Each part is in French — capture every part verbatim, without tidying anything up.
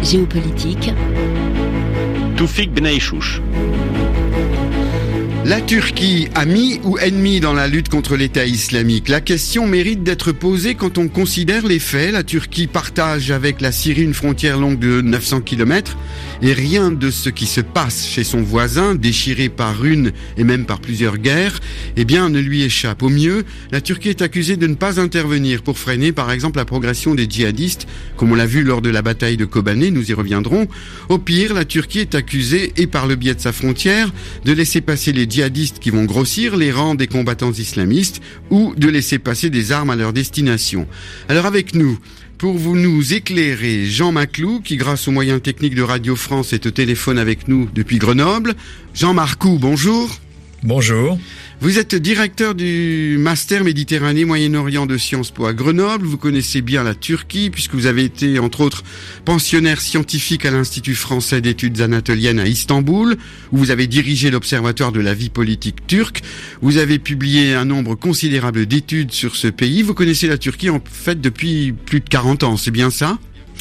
Géopolitique. Toufik Benaïchouch. La Turquie, amie ou ennemie dans la lutte contre l'État islamique? La question mérite d'être posée quand on considère les faits. La Turquie partage avec la Syrie une frontière longue de neuf cents kilomètres et rien de ce qui se passe chez son voisin, déchiré par une et même par plusieurs guerres, eh bien, ne lui échappe. Au mieux, la Turquie est accusée de ne pas intervenir pour freiner, par exemple, la progression des djihadistes, comme on l'a vu lors de la bataille de Kobané, nous y reviendrons. Au pire, la Turquie est accusée, et par le biais de sa frontière, de laisser passer les djihadistes qui vont grossir les rangs des combattants islamistes ou de laisser passer des armes à leur destination. Alors avec nous, pour vous nous éclairer, Jean Maclou, qui grâce aux moyens techniques de Radio France est au téléphone avec nous depuis Grenoble. Jean Marcoux, bonjour. Bonjour. Vous êtes directeur du Master Méditerranée Moyen-Orient de Sciences Po à Grenoble. Vous connaissez bien la Turquie puisque vous avez été, entre autres, pensionnaire scientifique à l'Institut français d'études anatoliennes à Istanbul, où vous avez dirigé l'Observatoire de la vie politique turque. Vous avez publié un nombre considérable d'études sur ce pays. Vous connaissez la Turquie, en fait, depuis plus de quarante ans, c'est bien ça ?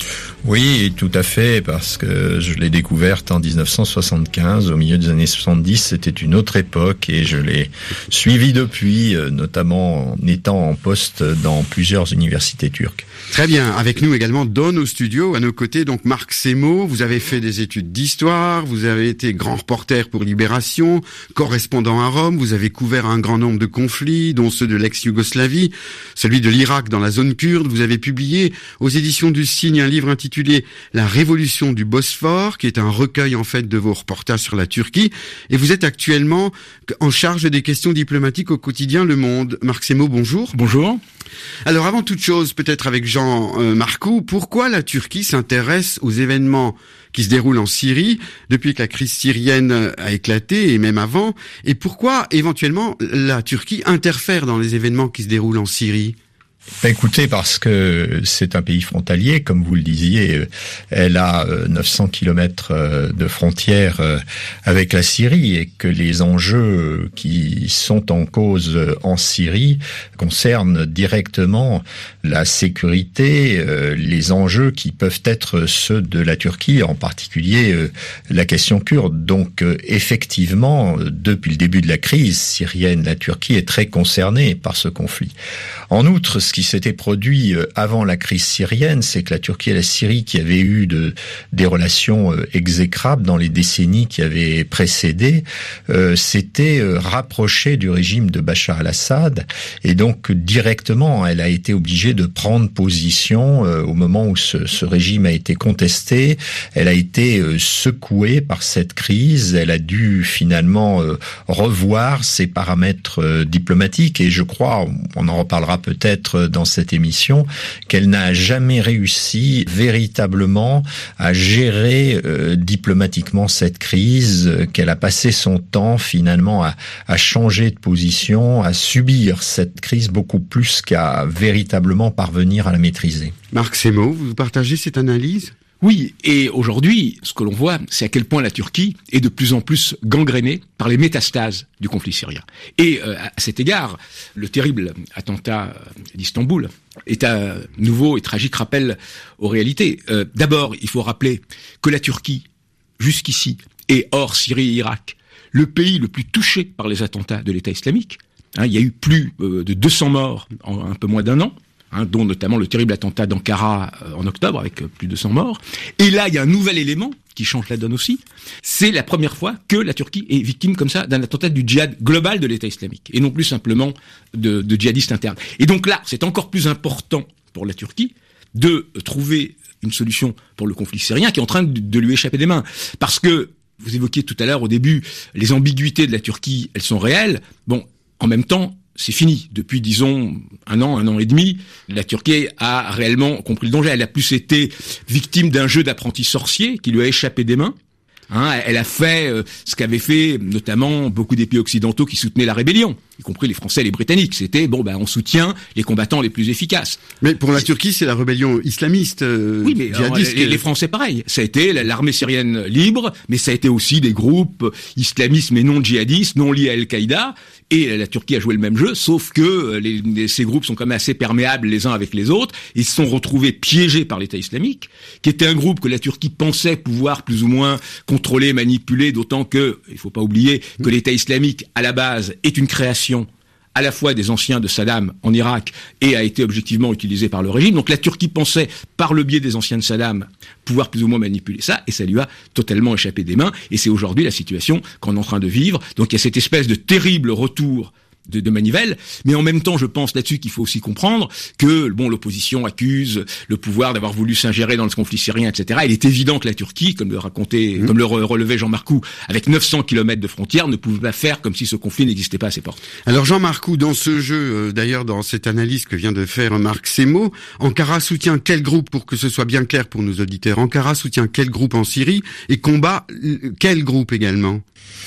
Oui, tout à fait, parce que je l'ai découverte en dix-neuf cent soixante-quinze, au milieu des années soixante-dix, c'était une autre époque et je l'ai suivie depuis, notamment en étant en poste dans plusieurs universités turques. Très bien, avec nous également dans nos studios, à nos côtés, donc Marc Semo, vous avez fait des études d'histoire, vous avez été grand reporter pour Libération, correspondant à Rome, vous avez couvert un grand nombre de conflits, dont ceux de l'ex-Yougoslavie, celui de l'Irak dans la zone kurde, vous avez publié aux éditions du Cygne un livre intitulé La Révolution du Bosphore, qui est un recueil en fait de vos reportages sur la Turquie, et vous êtes actuellement en charge des questions diplomatiques au quotidien Le Monde. Marc Semo, bonjour. Bonjour. Alors avant toute chose, peut-être avec Jean euh, Marcoux, pourquoi la Turquie s'intéresse aux événements qui se déroulent en Syrie depuis que la crise syrienne a éclaté et même avant, et pourquoi éventuellement la Turquie interfère dans les événements qui se déroulent en Syrie ? Écoutez, parce que c'est un pays frontalier, comme vous le disiez, elle a neuf cents kilomètres de frontière avec la Syrie et que les enjeux qui sont en cause en Syrie concernent directement la sécurité, les enjeux qui peuvent être ceux de la Turquie, en particulier la question kurde. Donc effectivement, depuis le début de la crise syrienne, la Turquie est très concernée par ce conflit. En outre, ce qui s'était produit avant la crise syrienne, c'est que la Turquie et la Syrie, qui avaient eu de, des relations exécrables dans les décennies qui avaient précédé, euh, s'étaient rapprochées du régime de Bachar al-Assad. Et donc, directement, elle a été obligée de prendre position euh, au moment où ce, ce régime a été contesté. Elle a été euh, secouée par cette crise. Elle a dû finalement euh, revoir ses paramètres euh, diplomatiques. Et je crois, on en reparlera peut-être dans cette émission, qu'elle n'a jamais réussi véritablement à gérer euh, diplomatiquement cette crise, qu'elle a passé son temps finalement à, à changer de position, à subir cette crise beaucoup plus qu'à véritablement parvenir à la maîtriser. Marc Semo, vous partagez cette analyse ? Oui, et aujourd'hui, ce que l'on voit, c'est à quel point la Turquie est de plus en plus gangrénée par les métastases du conflit syrien. Et euh, à cet égard, le terrible attentat d'Istanbul est un nouveau et tragique rappel aux réalités. Euh, d'abord, il faut rappeler que la Turquie, jusqu'ici, est hors Syrie et Irak, le pays le plus touché par les attentats de l'État islamique. Hein, il y a eu plus euh, de deux cents morts en un peu moins d'un an. Hein, dont notamment le terrible attentat d'Ankara euh, en octobre avec euh, plus de cent morts. Et là, il y a un nouvel élément qui change la donne aussi. C'est la première fois que la Turquie est victime comme ça d'un attentat du djihad global de l'État islamique et non plus simplement de, de djihadistes internes. Et donc là, c'est encore plus important pour la Turquie de trouver une solution pour le conflit syrien qui est en train de, de lui échapper des mains. Parce que, vous évoquiez tout à l'heure au début, les ambiguïtés de la Turquie, elles sont réelles. Bon, en même temps, c'est fini. Depuis, disons, un an, un an et demi, la Turquie a réellement compris le danger. Elle a plus été victime d'un jeu d'apprenti sorcier qui lui a échappé des mains. Hein, elle a fait euh, ce qu'avaient fait notamment beaucoup des pays occidentaux qui soutenaient la rébellion. y compris les Français et les Britanniques. C'était, bon, ben, on soutient les combattants les plus efficaces. Mais pour la Turquie, c'est la rébellion islamiste, euh, oui, mais alors, les, les Français, pareil. Ça a été l'armée syrienne libre, mais ça a été aussi des groupes islamistes mais non djihadistes, non liés à Al-Qaïda. Et la Turquie a joué le même jeu, sauf que les, les, ces groupes sont quand même assez perméables les uns avec les autres. Ils se sont retrouvés piégés par l'État islamique, qui était un groupe que la Turquie pensait pouvoir plus ou moins contrôler, manipuler, d'autant que, il faut pas oublier, que l'État islamique, à la base, est une création à la fois des anciens de Saddam en Irak et a été objectivement utilisé par le régime. Donc la Turquie pensait, par le biais des anciens de Saddam, pouvoir plus ou moins manipuler ça, et ça lui a totalement échappé des mains, et c'est aujourd'hui la situation qu'on est en train de vivre. Donc il y a cette espèce de terrible retour de, de manivelle, mais en même temps, je pense là-dessus qu'il faut aussi comprendre que, bon, l'opposition accuse le pouvoir d'avoir voulu s'ingérer dans le conflit syrien, et cetera. Il est évident que la Turquie, comme le racontait, mmh. comme le relevait Jean Marcoux, avec neuf cents kilomètres de frontières, ne pouvait pas faire comme si ce conflit n'existait pas à ses portes. Alors Jean Marcoux, dans ce jeu, euh, d'ailleurs dans cette analyse que vient de faire Marc Semo, Ankara soutient quel groupe, pour que ce soit bien clair pour nos auditeurs, Ankara soutient quel groupe en Syrie et combat quel groupe également ?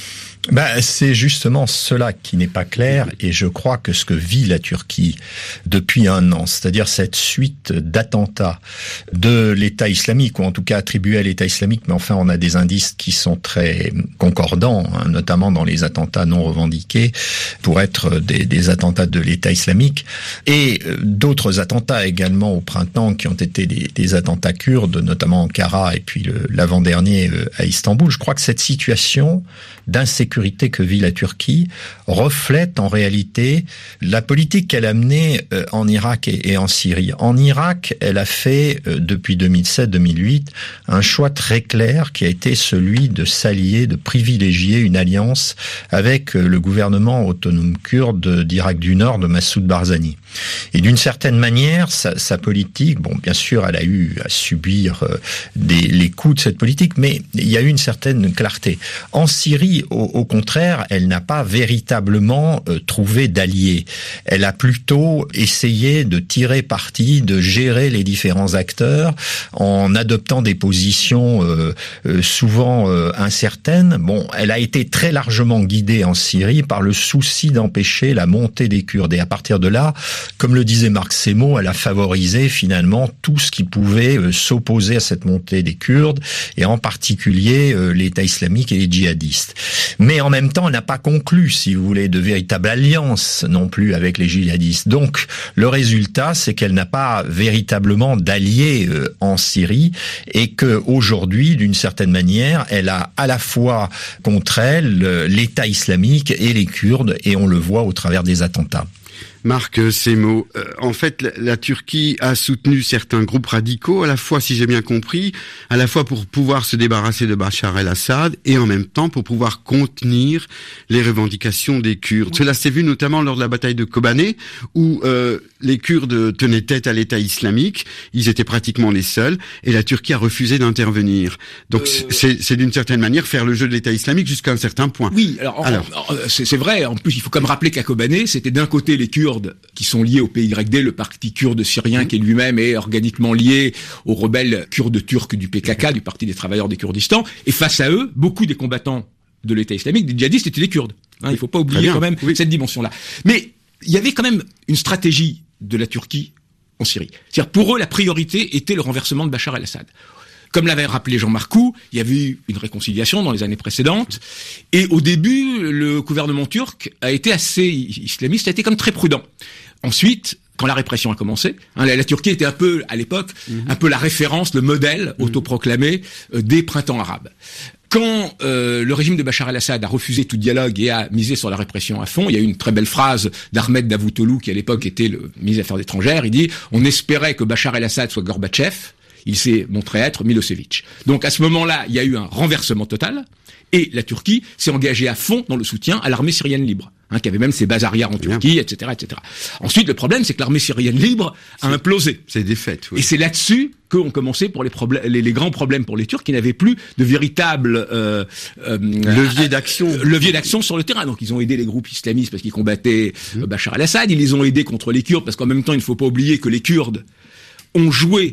Ben, c'est justement cela qui n'est pas clair, et je crois que ce que vit la Turquie depuis un an, c'est-à-dire cette suite d'attentats de l'État islamique, ou en tout cas attribués à l'État islamique, mais enfin on a des indices qui sont très concordants, hein, notamment dans les attentats non revendiqués, pour être des, des attentats de l'État islamique, et d'autres attentats également au printemps qui ont été des, des attentats kurdes, notamment Ankara, et puis le, l'avant-dernier à Istanbul. Je crois que cette situation d'insécurité que vit la Turquie reflète en réalité la politique qu'elle a menée en Irak et en Syrie. En Irak, elle a fait, depuis deux mille sept deux mille huit, un choix très clair qui a été celui de s'allier, de privilégier une alliance avec le gouvernement autonome kurde d'Irak du Nord de Massoud Barzani. Et d'une certaine manière, sa, sa politique, bon, bien sûr, elle a eu à subir des, les coups de cette politique, mais il y a eu une certaine clarté. En Syrie, au, au contraire, elle n'a pas véritablement euh, trouvé d'alliés. Elle a plutôt essayé de tirer parti, de gérer les différents acteurs en adoptant des positions euh, euh, souvent euh, incertaines. Bon, elle a été très largement guidée en Syrie par le souci d'empêcher la montée des Kurdes. Et à partir de là, comme le disait Marc Semo, elle a favorisé finalement tout ce qui pouvait euh, s'opposer à cette montée des Kurdes, et en particulier euh, l'État islamique et les djihadistes. Mais en même temps, elle n'a pas conclu, si vous voulez, de véritable alliance non plus avec les djihadistes. Donc, le résultat, c'est qu'elle n'a pas véritablement d'alliés euh, en Syrie, et que aujourd'hui, d'une certaine manière, elle a à la fois contre elle euh, l'État islamique et les Kurdes, et on le voit au travers des attentats. Marc Semo, euh, en fait, la, la Turquie a soutenu certains groupes radicaux, à la fois, si j'ai bien compris, à la fois pour pouvoir se débarrasser de Bachar el-Assad, et en même temps pour pouvoir contenir les revendications des Kurdes. Cela s'est vu notamment lors de la bataille de Kobané, où euh, les Kurdes tenaient tête à l'État islamique, ils étaient pratiquement les seuls, et la Turquie a refusé d'intervenir. Donc euh... c'est, c'est d'une certaine manière faire le jeu de l'État islamique jusqu'à un certain point. Oui, alors, alors. En, en, c'est, c'est vrai, en plus il faut quand même rappeler qu'à Kobané, c'était d'un côté les Kurdes qui sont liés au P Y D, le parti kurde syrien qui lui-même est organiquement lié aux rebelles kurdes turcs du P K K, du Parti des travailleurs des Kurdistan, et face à eux, beaucoup des combattants de l'État islamique, des djihadistes, étaient des Kurdes. Hein, il faut pas oublier quand même oui. cette dimension-là. Mais il y avait quand même une stratégie de la Turquie en Syrie. C'est-à-dire pour eux, la priorité était le renversement de Bachar el-Assad. Comme l'avait rappelé Jean Marcoux, il y avait eu une réconciliation dans les années précédentes, et au début, le gouvernement turc a été assez islamiste, a été comme très prudent. Ensuite, quand la répression a commencé, hein, la, la Turquie était un peu, à l'époque, mmh. un peu la référence, le modèle mmh. autoproclamé euh, des printemps arabes. Quand euh, le régime de Bachar el-Assad a refusé tout dialogue et a misé sur la répression à fond, il y a eu une très belle phrase d'Ahmed Davutoglu, qui à l'époque était le ministre des Affaires étrangères, il dit « On espérait que Bachar el-Assad soit Gorbatchev », il s'est montré être Milosevic. Donc à ce moment-là, il y a eu un renversement total, et la Turquie s'est engagée à fond dans le soutien à l'armée syrienne libre, hein, qui avait même ses bases arrières en Turquie, et cetera, et cetera. Ensuite, le problème, c'est que l'armée syrienne libre a c'est, implosé. C'est défaite, oui. Et c'est là-dessus qu'ont commencé pour les, problèmes, les, les grands problèmes pour les Turcs, qui n'avaient plus de véritable euh, euh, levier d'action, euh, levier d'action sur le terrain. Donc ils ont aidé les groupes islamistes parce qu'ils combattaient mmh. Bachar el-Assad. Ils les ont aidés contre les Kurdes parce qu'en même temps, il ne faut pas oublier que les Kurdes ont joué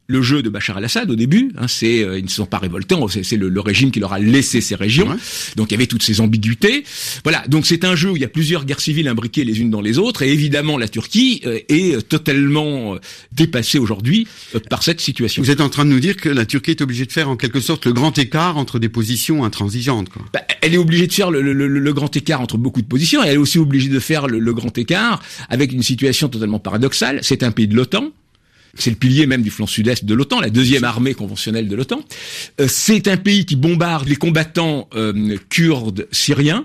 le jeu de Bachar al-Assad au début. Hein, c'est, euh, ils ne se sont pas révoltés, c'est, c'est le, le régime qui leur a laissé ces régions. Ouais. Donc il y avait toutes ces ambiguïtés. Voilà, donc c'est un jeu où il y a plusieurs guerres civiles imbriquées les unes dans les autres, et évidemment la Turquie euh, est totalement euh, dépassée aujourd'hui euh, par cette situation. Vous êtes en train de nous dire que la Turquie est obligée de faire en quelque sorte le grand écart entre des positions intransigeantes, quoi. Bah, elle est obligée de faire le, le, le, le grand écart entre beaucoup de positions, et elle est aussi obligée de faire le, le grand écart avec une situation totalement paradoxale. C'est un pays de l'OTAN. C'est le pilier même du flanc sud-est de l'OTAN, la deuxième armée conventionnelle de l'OTAN. Euh, c'est un pays qui bombarde les combattants euh, kurdes syriens,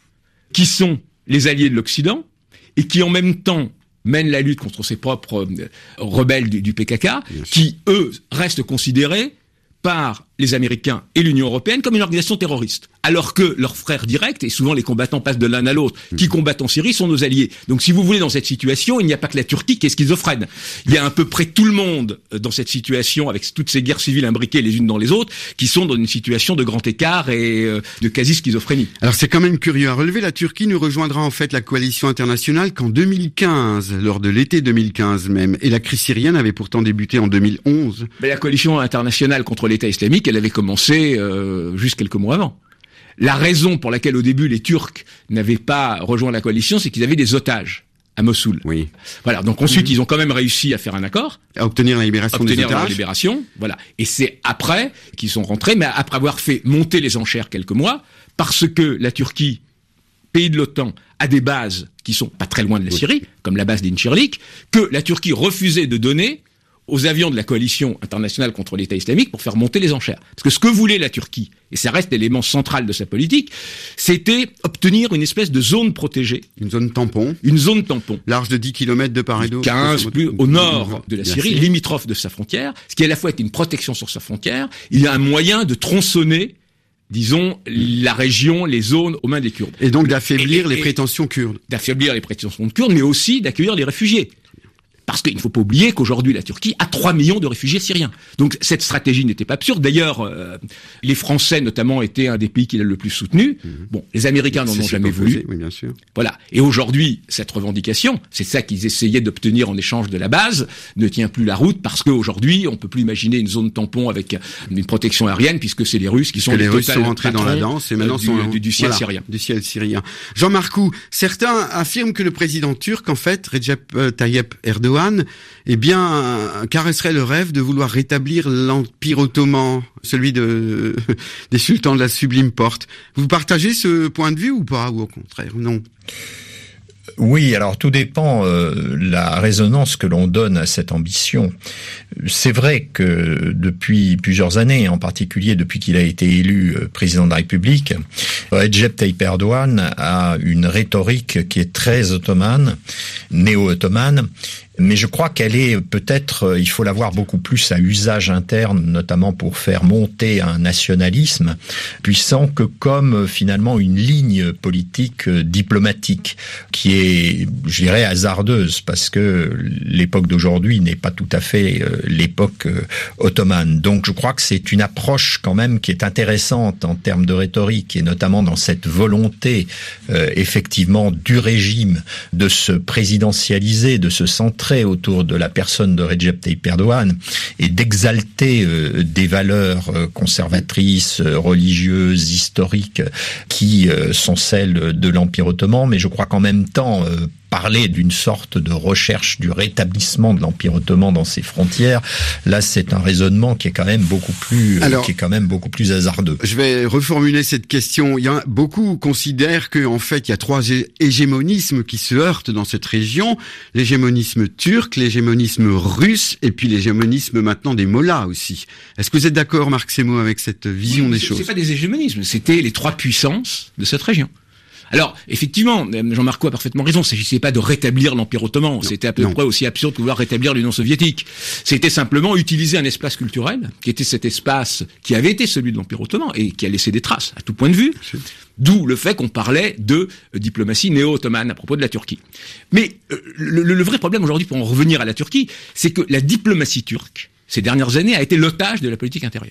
qui sont les alliés de l'Occident, et qui en même temps mènent la lutte contre ses propres euh, rebelles du, du P K K, qui, eux, restent considérés par les Américains et l'Union européenne comme une organisation terroriste, alors que leurs frères directs, et souvent les combattants passent de l'un à l'autre, qui combattent en Syrie sont nos alliés. Donc si vous voulez, dans cette situation, il n'y a pas que la Turquie qui est schizophrène. Il y a à peu près tout le monde dans cette situation, avec toutes ces guerres civiles imbriquées les unes dans les autres, qui sont dans une situation de grand écart et euh, de quasi-schizophrénie. Alors c'est quand même curieux à relever, la Turquie ne rejoindra en fait la coalition internationale qu'en deux mille quinze, lors de l'été deux mille quinze même, et la crise syrienne avait pourtant débuté en deux mille onze. Mais la coalition internationale contre l'État islamique, elle avait commencé euh, juste quelques mois avant. La raison pour laquelle au début les Turcs n'avaient pas rejoint la coalition, c'est qu'ils avaient des otages à Mossoul. Oui. Voilà. Donc ensuite, mmh. ils ont quand même réussi à faire un accord, à obtenir la libération obtenir des otages. la libération. Voilà. Et c'est après qu'ils sont rentrés, mais après avoir fait monter les enchères quelques mois, parce que la Turquie, pays de l'OTAN, a des bases qui sont pas très loin de la Syrie, oui. comme la base d'Incirlik, que la Turquie refusait de donner aux avions de la coalition internationale contre l'État islamique pour faire monter les enchères. Parce que ce que voulait la Turquie, et ça reste l'élément central de sa politique, c'était obtenir une espèce de zone protégée. Une zone tampon. Une zone tampon. Large de dix kilomètres de part et d'autre. quinze, plus au nord de la Syrie, limitrophe de sa frontière, ce qui à la fois est une protection sur sa frontière, il y a un moyen de tronçonner, disons, la région, les zones aux mains des Kurdes. Et donc d'affaiblir et, et, les prétentions kurdes. D'affaiblir les prétentions kurdes, mais aussi d'accueillir les réfugiés. Parce qu'il ne faut pas oublier qu'aujourd'hui, la Turquie a trois millions de réfugiés syriens. Donc cette stratégie n'était pas absurde. D'ailleurs, euh, les Français, notamment, étaient un des pays qui l'a le plus soutenu. Mmh. Bon, les Américains n'en ont jamais voulu. Oui, bien sûr. Voilà. Et aujourd'hui, cette revendication, c'est ça qu'ils essayaient d'obtenir en échange de la base, ne tient plus la route parce qu'aujourd'hui, on peut plus imaginer une zone tampon avec une protection aérienne puisque c'est les Russes qui sont les, les Russes sont entrés dans la danse et maintenant du, sont du, du ciel voilà, syrien. Du ciel syrien. Jean-Marc Roux, certains affirment que le président turc, en fait, Recep Tayyip Erdogan, eh bien, caresserait le rêve de vouloir rétablir l'Empire ottoman, celui de des sultans de la Sublime Porte. Vous partagez ce point de vue ou pas, ou au contraire, non? Oui, alors tout dépend euh, la résonance que l'on donne à cette ambition. C'est vrai que depuis plusieurs années, en particulier depuis qu'il a été élu euh, président de la République, Recep Tayyip Erdogan a une rhétorique qui est très ottomane, néo-ottomane, mais je crois qu'elle est peut-être, il faut la voir beaucoup plus à usage interne, notamment pour faire monter un nationalisme puissant que comme finalement une ligne politique diplomatique qui est, je dirais, hasardeuse parce que l'époque d'aujourd'hui n'est pas tout à fait l'époque ottomane. Donc je crois que c'est une approche quand même qui est intéressante en termes de rhétorique et notamment dans cette volonté euh, effectivement du régime de se présidentialiser, de se centrer autour de la personne de Recep Tayyip Erdogan et d'exalter euh, des valeurs euh, conservatrices, euh, religieuses, historiques qui euh, sont celles de l'Empire ottoman, mais je crois qu'en même temps euh, parler d'une sorte de recherche du rétablissement de l'Empire ottoman dans ses frontières, là c'est un raisonnement qui est quand même beaucoup plus Alors, qui est quand même beaucoup plus hasardeux. Je vais reformuler cette question. Il y a beaucoup considèrent que en fait il y a trois hégémonismes qui se heurtent dans cette région, l'hégémonisme turc, l'hégémonisme russe et puis l'hégémonisme maintenant des mollahs aussi. Est-ce que vous êtes d'accord, Marc Semo, avec cette vision oui, des c'est, choses? C'est pas des hégémonismes, c'était les trois puissances de cette région. Alors, effectivement, Jean-Marc Roux a parfaitement raison, il ne s'agissait pas de rétablir l'Empire ottoman, non, c'était à peu non. près aussi absurde que vouloir rétablir l'Union soviétique. C'était simplement utiliser un espace culturel, qui était cet espace qui avait été celui de l'Empire ottoman, et qui a laissé des traces, à tout point de vue, d'où le fait qu'on parlait de diplomatie néo-ottomane à propos de la Turquie. Mais euh, le, le vrai problème aujourd'hui, pour en revenir à la Turquie, c'est que la diplomatie turque, ces dernières années, a été l'otage de la politique intérieure.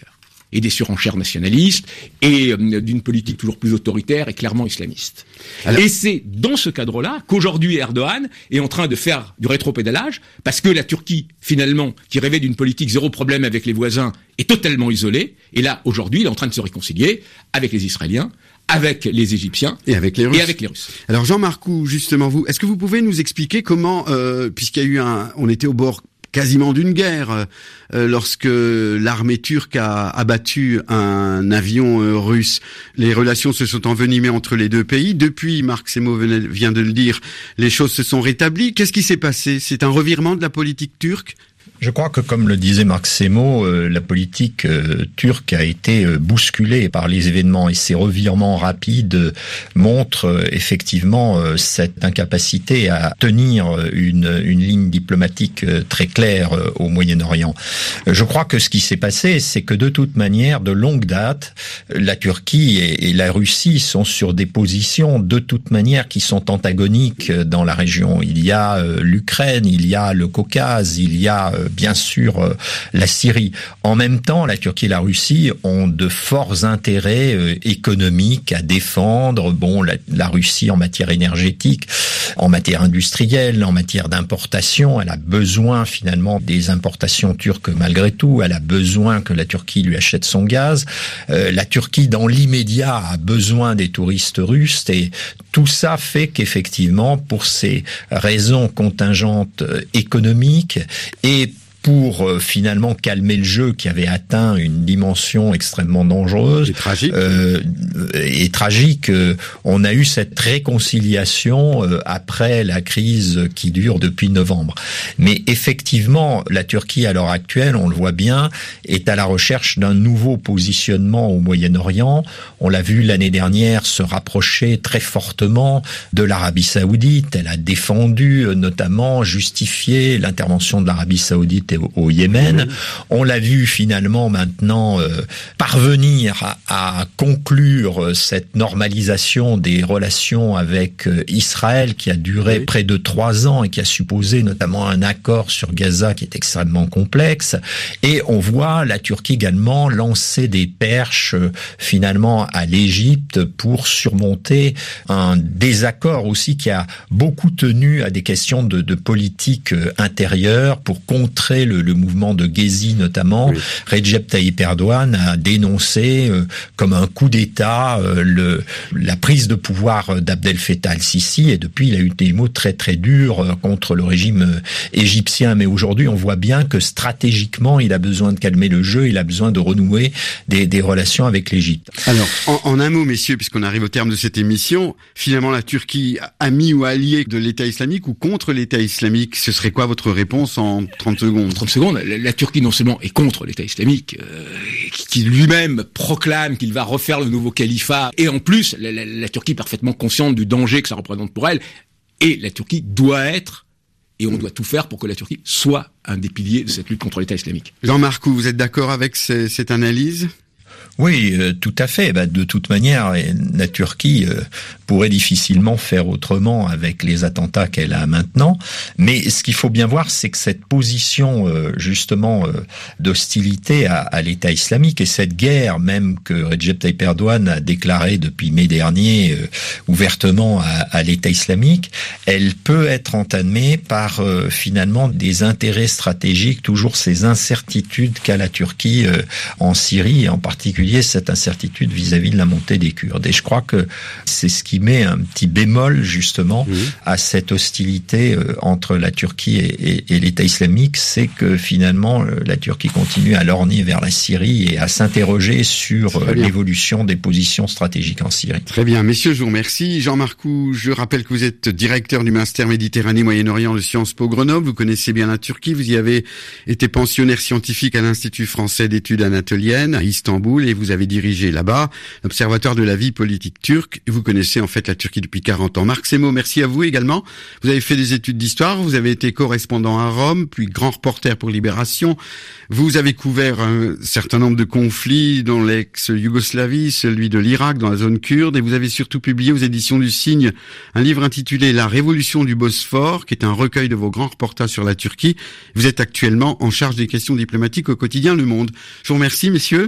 et des surenchères nationalistes et euh, d'une politique toujours plus autoritaire et clairement islamiste. Alors... Et c'est dans ce cadre-là qu'aujourd'hui Erdogan est en train de faire du rétropédalage parce que la Turquie, finalement, qui rêvait d'une politique zéro problème avec les voisins, est totalement isolée. Et là, aujourd'hui, il est en train de se réconcilier avec les Israéliens, avec les Égyptiens et avec les Russes. Et avec les Russes. Alors Jean Marcoux, justement, vous, est-ce que vous pouvez nous expliquer comment, euh, puisqu'il y a eu un, on était au bord quasiment d'une guerre, euh, lorsque l'armée turque a abattu un avion euh, russe. Les relations se sont envenimées entre les deux pays. Depuis, Marc Semo vient de le dire, les choses se sont rétablies. Qu'est-ce qui s'est passé? C'est un revirement de la politique turque? Je crois que, comme le disait Marc Semo, euh, la politique euh, turque a été euh, bousculée par les événements et ces revirements rapides euh, montrent euh, effectivement euh, cette incapacité à tenir une, une ligne diplomatique euh, très claire euh, au Moyen-Orient. Euh, je crois que ce qui s'est passé, c'est que de toute manière, de longue date, la Turquie et, et la Russie sont sur des positions de toute manière qui sont antagoniques dans la région. Il y a euh, l'Ukraine, il y a le Caucase, il y a euh, bien sûr euh, la Syrie. En même temps, la Turquie et la Russie ont de forts intérêts euh, économiques à défendre. Bon, la, la Russie en matière énergétique, en matière industrielle, en matière d'importation, elle a besoin finalement des importations turques malgré tout. Elle a besoin que la Turquie lui achète son gaz. Euh, la Turquie, dans l'immédiat, a besoin des touristes russes et tout ça fait qu'effectivement, pour ces raisons contingentes économiques et pour euh, finalement calmer le jeu qui avait atteint une dimension extrêmement dangereuse et tragique, euh, et tragique euh, on a eu cette réconciliation euh, après la crise qui dure depuis novembre. Mais effectivement, la Turquie à l'heure actuelle, on le voit bien, est à la recherche d'un nouveau positionnement au Moyen-Orient. On l'a vu l'année dernière se rapprocher très fortement de l'Arabie Saoudite. Elle a défendu, notamment justifié l'intervention de l'Arabie Saoudite au Yémen. On l'a vu finalement maintenant euh, parvenir à, à conclure cette normalisation des relations avec euh, Israël qui a duré oui. près de trois ans et qui a supposé notamment un accord sur Gaza qui est extrêmement complexe. Et on voit la Turquie également lancer des perches euh, finalement à l'Égypte pour surmonter un désaccord aussi qui a beaucoup tenu à des questions de, de politique euh, intérieure pour contrer Le, le mouvement de Gezi notamment. Oui. Recep Tayyip Erdogan a dénoncé euh, comme un coup d'État euh, le, la prise de pouvoir d'Abdel Fattah al-Sisi et depuis il a eu des mots très très durs euh, contre le régime euh, égyptien. Mais aujourd'hui on voit bien que stratégiquement il a besoin de calmer le jeu, il a besoin de renouer des, des relations avec l'Égypte. Alors en, en un mot messieurs, puisqu'on arrive au terme de cette émission, finalement la Turquie ami ou allié de l'État islamique ou contre l'État islamique, ce serait quoi votre réponse en trente secondes? trente secondes, la, la Turquie non seulement est contre l'État islamique, euh, qui, qui lui-même proclame qu'il va refaire le nouveau califat, et en plus, la, la, la Turquie est parfaitement consciente du danger que ça représente pour elle, et la Turquie doit être, et on doit tout faire pour que la Turquie soit un des piliers de cette lutte contre l'État islamique. Jean Marcoux, vous êtes d'accord avec ce, cette analyse ? Oui, euh, tout à fait. Bah, de toute manière, la Turquie euh, pourrait difficilement faire autrement avec les attentats qu'elle a maintenant. Mais ce qu'il faut bien voir, c'est que cette position euh, justement euh, d'hostilité à, à l'État islamique et cette guerre même que Recep Tayyip Erdogan a déclarée depuis mai dernier euh, ouvertement à, à l'État islamique, elle peut être entamée par euh, finalement des intérêts stratégiques, toujours ces incertitudes qu'a la Turquie euh, en Syrie et en particulier cette incertitude vis-à-vis de la montée des Kurdes. Et je crois que c'est ce qui met un petit bémol justement mmh. à cette hostilité euh, entre la Turquie et, et, et l'État islamique, c'est que finalement euh, la Turquie continue à lorgner vers la Syrie et à s'interroger sur euh, l'évolution des positions stratégiques en Syrie. Très bien, messieurs, je vous remercie. Jean Marcoux, je rappelle que vous êtes directeur du Master Méditerranée Moyen-Orient de Sciences Po Grenoble. Vous connaissez bien la Turquie, vous y avez été pensionnaire scientifique à l'Institut français d'études anatoliennes à Istanbul et vous avez dirigé là-bas l'Observatoire de la vie politique turque. Vous connaissez en fait la Turquie depuis quarante ans. Marc Semo, merci à vous également. Vous avez fait des études d'histoire, vous avez été correspondant à Rome, puis grand reporter pour Libération. Vous avez couvert un certain nombre de conflits dans l'ex-Yougoslavie, celui de l'Irak, dans la zone kurde, et vous avez surtout publié aux éditions du Cygne un livre intitulé La Révolution du Bosphore, qui est un recueil de vos grands reportages sur la Turquie. Vous êtes actuellement en charge des questions diplomatiques au quotidien Le Monde. Je vous remercie, messieurs. Je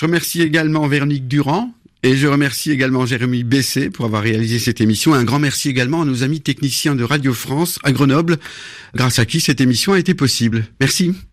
Je remercie également Véronique Durand. Et je remercie également Jérémy Bessé pour avoir réalisé cette émission. Un grand merci également à nos amis techniciens de Radio France à Grenoble, grâce à qui cette émission a été possible. Merci.